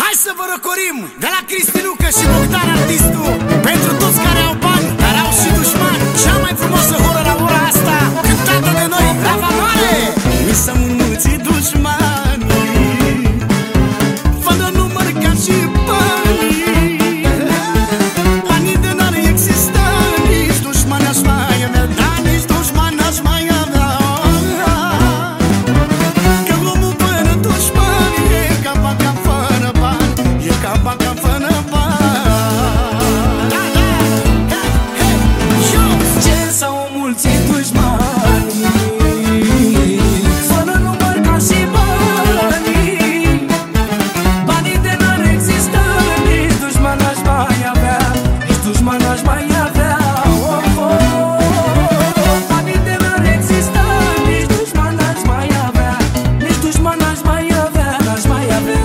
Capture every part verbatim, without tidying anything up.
Hai să vă răcorim de la Cristinucă și Bogdan artistul, pentru toți care au bani, dar au și dușmani. Cea mai frumoasă horă la ora asta, cântată de noi, la valoare. Mi s-au înmulțit dușmanii, fără număr ca și banii. Banii de n-ar exista, nici dușmani aș mai avea, dar nici dușmani aș mai avea. Că omul fără dușmani e ca banca fără bani, e ca banca fără bani. Da, da, da, hei, jos! Ce s-au înmulțit dușmanii, fără număr ca și banii. Banii de n-ar exista, nici dușman aș mai avea, nici dușman aș mai avea. Oh, oh. Banii de n-ar exista, nici dușman aș mai avea, nici dușman aș mai avea, n-aș mai avea.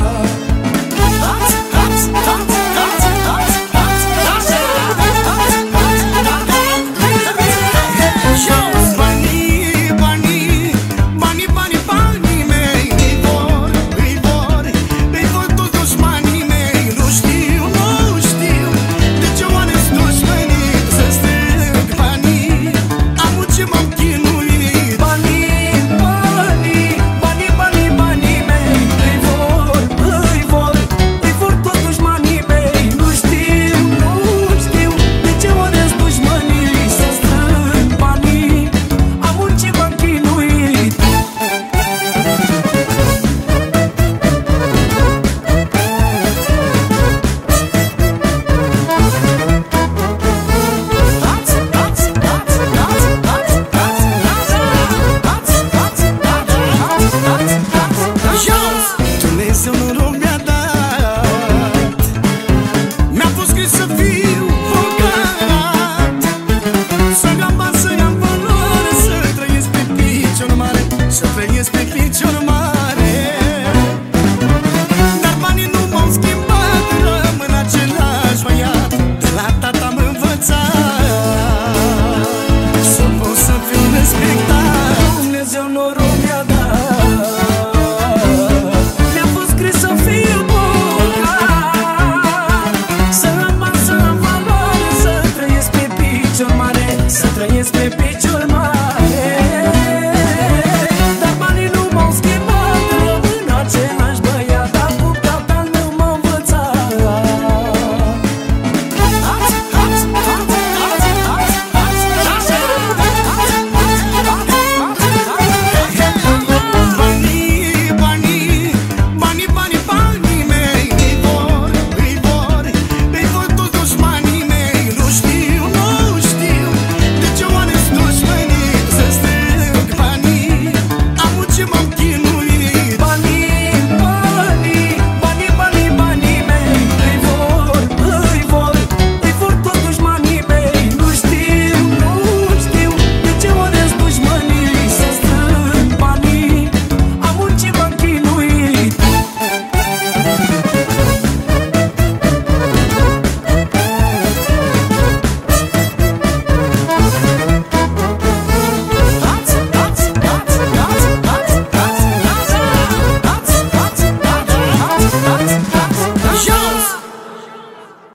Jos! Banii, banii, banii, banii, banii mei îi vor, îi vor, îi vor toți dușmanii mei. Nu știu, nu știu de ce oare sunt dușmănit să strâng banii. Am muncit, m-am chinuit. Banii, banii, banii, banii, banii mei îi vor, îi vor, îi vor toți dușmanii mei. Nu știu, nu știu de ce oare-s dușmanii să strâng banii. Am muncit, m-am chinuit. Jos! Dumnezeu noroc mi-a dat, mi-a fost scris să fiu bogat, să am bani, să am valoare, să trăiesc pe picior mare, să trăiesc pe picior mare.